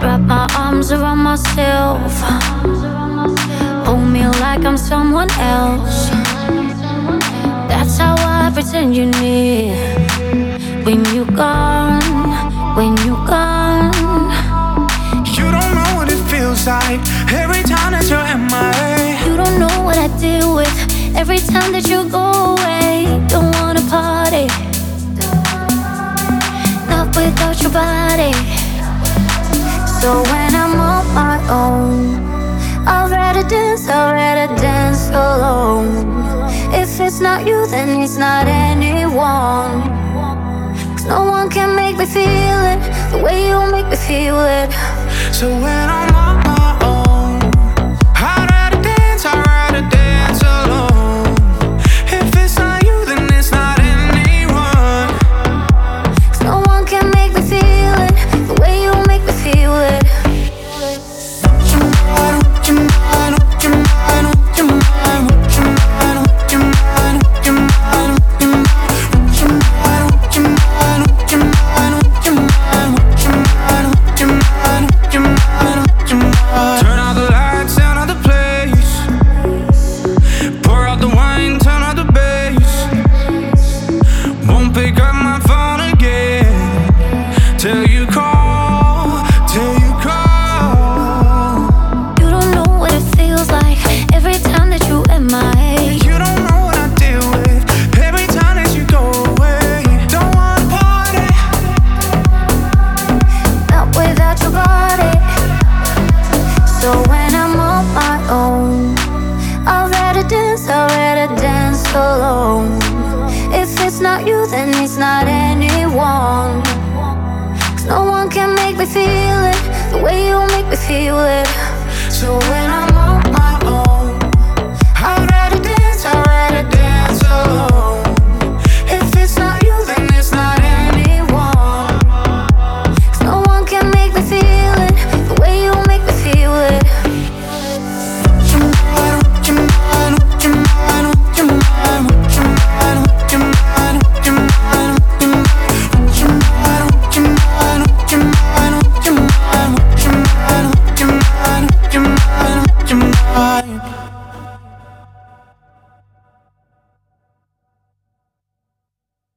Wrap my arms around myself. Hold me like I'm someone else. That's how I pretend you're near. When you're gone, when you're gone. You don't know what it feels like every time that you're MIA. You don't know what I deal with every time that you go away. Don't wanna party, not without your body. So when I'm on my own, I'd rather dance alone. If it's not you, then it's not anyone. 'Cause no one can make me feel it the way you make me feel it. So when I'm on my own, I'd rather dance alone. If it's not you, then it's not anyone. 'Cause no one can make me feel it the way you make me feel it. Turn out the lights, turn out the place. Pour out the wine, turn out the bass. Won't pick up my phone again till you call, till you call. You don't know what it feels like every time that you MIA. You don't know what I deal with every time that you go away. Don't wanna party, Not without your body. So when I'm on my own, I'd rather dance alone. If it's not you, then it's not anyone. 'Cause no one can make me feel it the way you make me feel it. so when